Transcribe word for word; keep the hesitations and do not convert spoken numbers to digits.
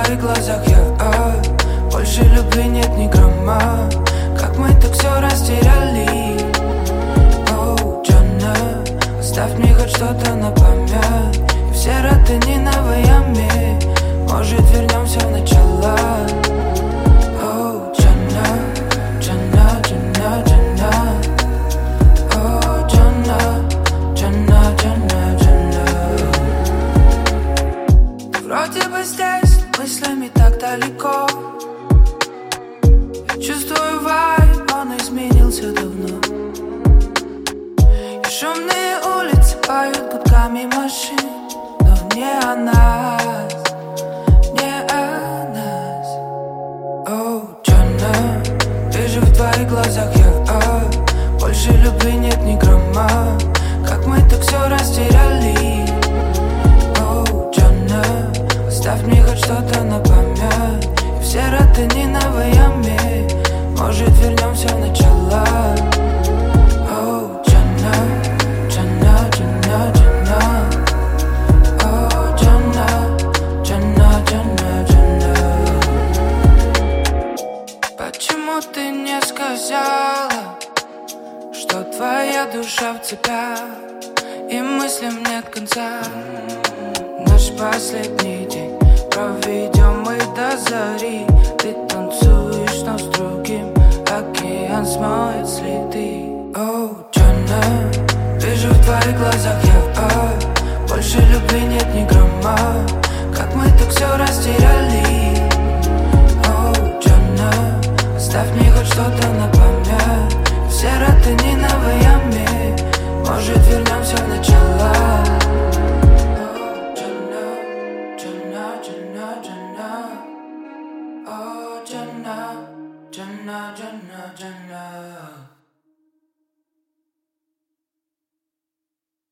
твоих глазах я а, больше любви нет ни грамма. Как мы так все растеряли. Оу, Джанна, оставь мне хоть что-то на память. И все раты не на Майами. Может вернемся в начало. Оу, Джанна, Джанна, Джанна, Джанна. Оу, Джанна, Джанна, Джанна, Джанна. Ты вроде бы здесь, мыслями так далеко. Я чувствую вайб, он изменился давно. И шумные улицы поют гудками машин. Но не о нас, не о нас. Оу, Джанна, вижу в твоих глазах я а, больше любви нет ни грамма. Как мы так все растеряли. Оу, Джанна, оставь мне хоть что-то на память. И все раты не на Майами. Может вернемся в начало. Оу, Джанна, Джанна, Джанна, Джанна. Оу, Джанна, Джанна, Джанна, Джанна. Почему ты не сказала, что твоя душа в цепях и мыслям нет конца? Наш последний день проведем мы до зари. Ты танцуешь, но с другим океан смоет следы. Оу, Джанна, вижу в твоих глазах я а, больше любви нет ни грамма. Как мы так все растеряли. Оу, Джанна, оставь мне хоть что-то на память. Все раты не на Майами. Может вернемся в начало. Oh, Jannah, Jannah, Jannah, Jannah.